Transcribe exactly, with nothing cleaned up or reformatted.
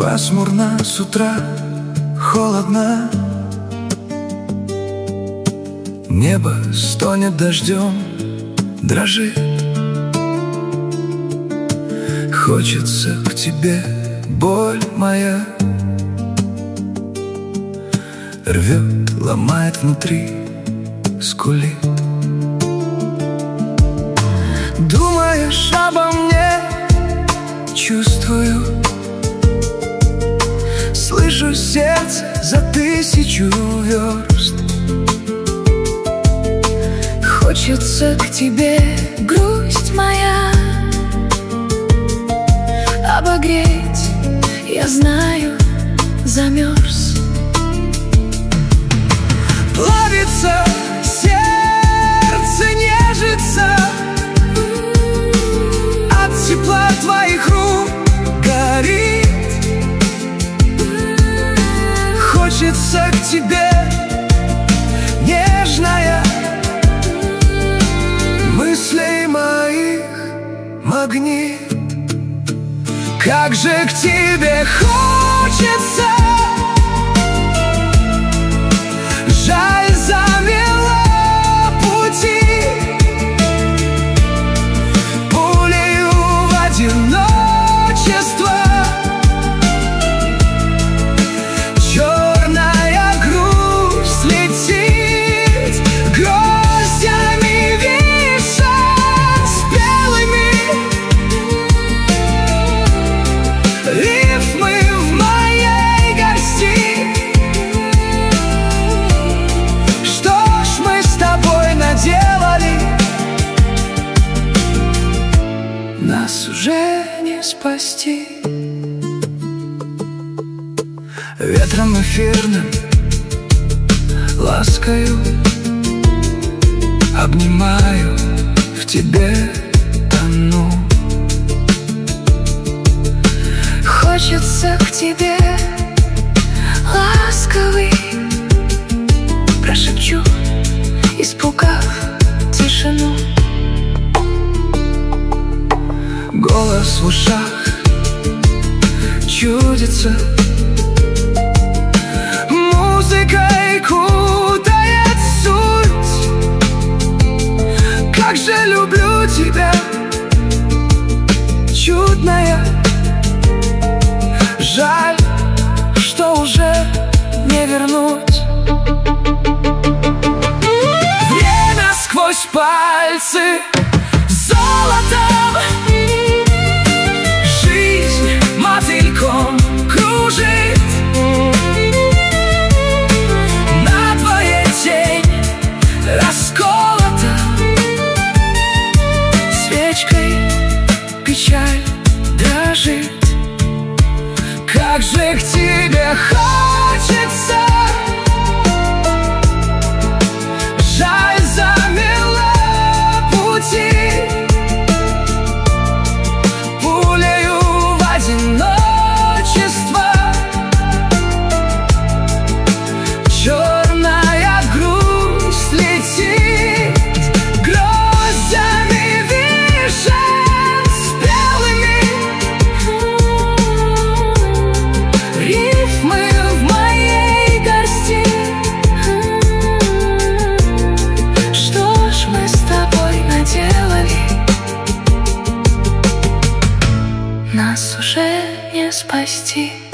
Пасмурно с утра, холодно, небо стонет дождем, дрожит. Хочется к тебе, боль моя рвет, ломает внутри, скулит. Думаешь обо мне, чувствую, слышу сердце за тысячу верст. Хочется к тебе, грусть моя, обогреть, я знаю, замерз. Плавится сердце, нежится от тепла твоих рук, горит. Хочется к тебе, нежная, мыслей моих магнит. Как же к тебе хочется, жаль, замело пути, пулею в одиночество. Черная грусть летит, гроздями вишен спелыми. Рифмы в моей горсти. Что ж мы с тобой наделали? Нас уже не спасти. Ветром эфирным ласкаю, обнимаю, в тебе тону. Хочется к тебе, ласковый, прошепчу, испугав тишину. Голос в ушах чудится, музыкой кутает суть. Как же люблю тебя, чудная. Жаль, что уже не вернуть. Время сквозь пальцы золотом, жизнь мотыльком кружит. На твоей тень расколота, свечкой печаль дрожит. Как же к тебе хочется, жаль, замело пути, пулею в одиночество. Черная грусть летит, гроздями вишен спелыми. Рифмы в моей горсти. Что ж мы с тобой наделали? Нас уже не спасти.